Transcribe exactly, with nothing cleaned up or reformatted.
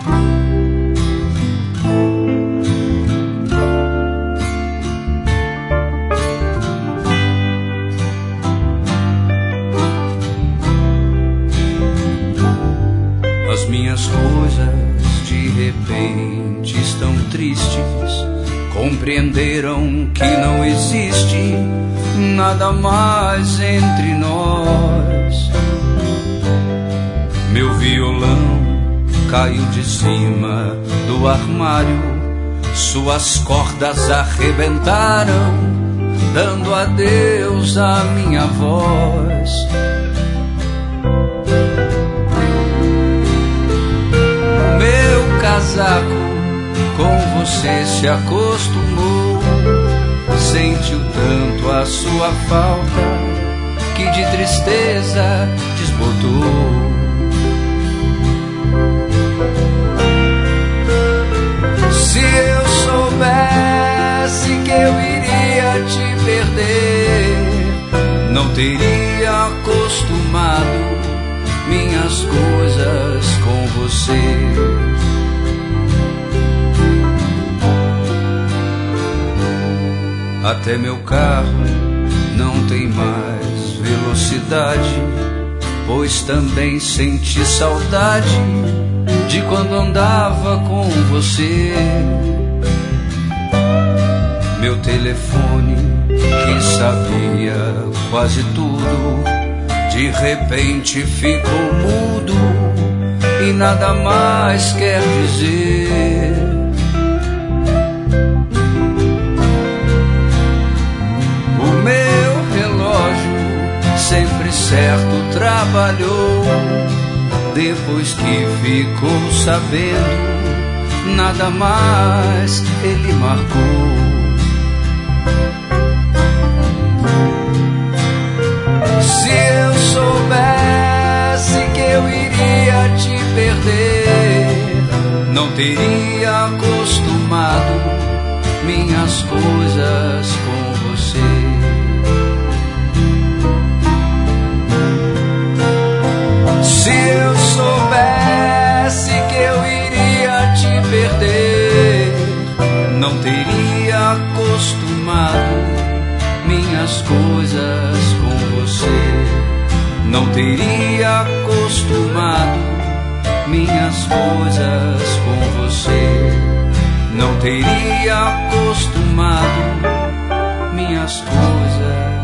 As minhas coisas de repente estão tristes. Compreenderam que não existe nada mais entre nós. Meu violão caiu de cima do armário, suas cordas arrebentaram, dando adeus à minha voz. O meu casaco com você se acostumou, sentiu tanto a sua falta que de tristeza desbotou. Se eu soubesse que eu iria te perder, não teria acostumado minhas coisas com você. Até meu carro não tem mais velocidade, pois também senti saudade de quando andava com você. Meu telefone, que sabia quase tudo, de repente ficou mudo e nada mais quer dizer. Sempre certo trabalhou, depois que ficou sabendo, nada mais ele marcou. Se eu soubesse que eu iria te perder, não teria acostumado minhas coisas com você. Se eu soubesse que eu iria te perder, não teria acostumado minhas coisas com você. Não teria acostumado minhas coisas com você. Não teria acostumado minhas coisas.